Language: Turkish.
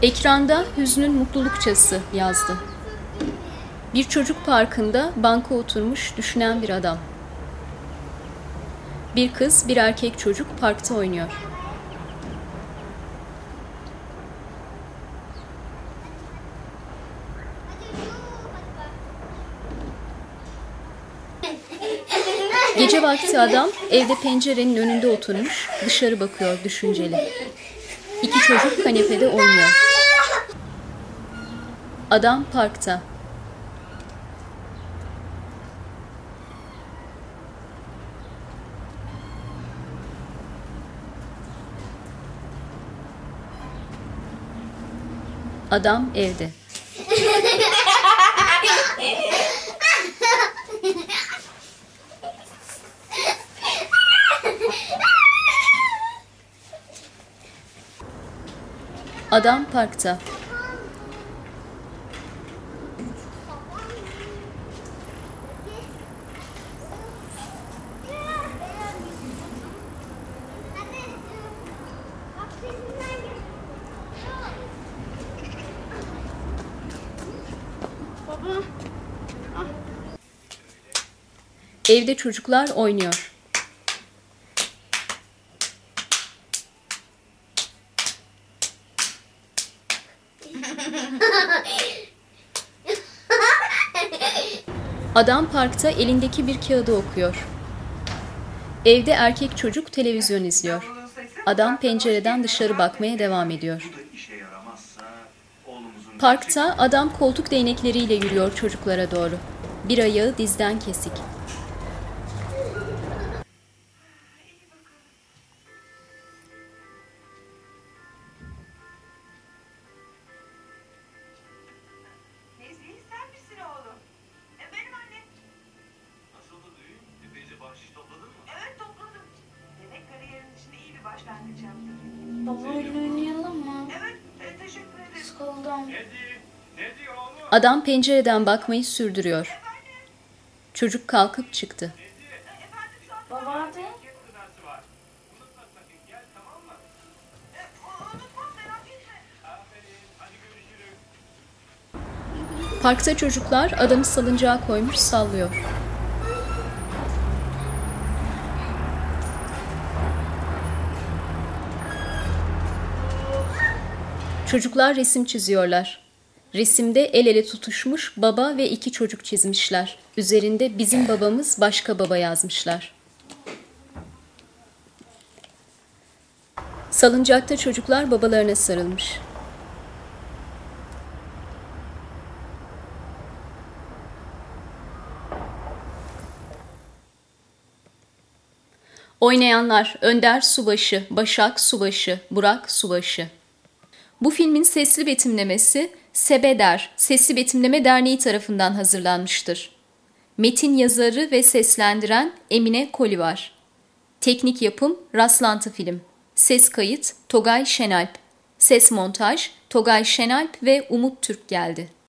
Ekranda hüznün mutlulukçası yazdı. Bir çocuk parkında banka oturmuş düşünen bir adam. Bir kız, bir erkek çocuk parkta oynuyor. Gece vakti adam evde pencerenin önünde oturmuş, dışarı bakıyor düşünceli. İki çocuk kanepede oynuyor. Adam parkta. Adam evde. Adam parkta. Evde çocuklar oynuyor. Adam parkta elindeki bir kağıdı okuyor. Evde erkek çocuk televizyon izliyor. Adam pencereden dışarı bakmaya devam ediyor. Parkta adam koltuk değnekleriyle yürüyor çocuklara doğru. Bir ayağı dizden kesik. Nezih, sen misin oğlum? Benim anne. Nasıldı düğün? Epeyce bahşiş topladın mı? Evet, topladım. Demek kariyerin için iyi bir başlangıç yaptın. Baba oyun oynayalım mı? Evet, teşekkür ederim. Sıkıldım. Ne diyor oğlum? Adam pencereden bakmayı sürdürüyor. Çocuk kalkıp çıktı. Efendim şu an Baba hadi. Dersi var. Unutma sakın gel, tamam mı? unutmam, merak etme. Aferin, hadi görüşürüz. Parkta çocuklar adamı salıncağa koymuş sallıyor. Çocuklar resim çiziyorlar. Resimde el ele tutuşmuş baba ve iki çocuk çizmişler. Üzerinde bizim babamız başka baba yazmışlar. Salıncakta çocuklar babalarına sarılmış. Oynayanlar Önder Subaşı, Başak Subaşı, Burak Subaşı. Bu filmin sesli betimlemesi Sebeder Sesli Betimleme Derneği tarafından hazırlanmıştır. Metin yazarı ve seslendiren Emine Kolivar. Teknik yapım Rastlantı Film. Ses kayıt Togay Şenalp. Ses montaj Togay Şenalp ve Umut Türk geldi.